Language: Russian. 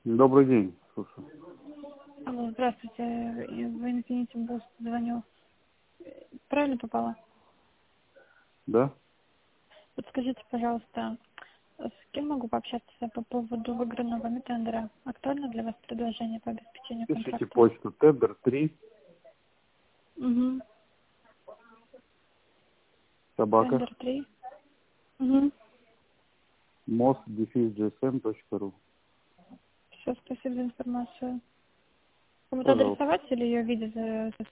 Добрый день, слушай. Алло, здравствуйте. Я в Infinity Boost звоню. Правильно попала? Да? Вот скажите, пожалуйста, с кем могу пообщаться по поводу выигранного тендера? Актуально для вас предложение по обеспечению Пишите контракта? почту тендер 3 Угу. собака Тендер 3. Угу. most-gsm.ru. Все, спасибо за информацию. Кому-то Пожалуйста. адресовать или ее видео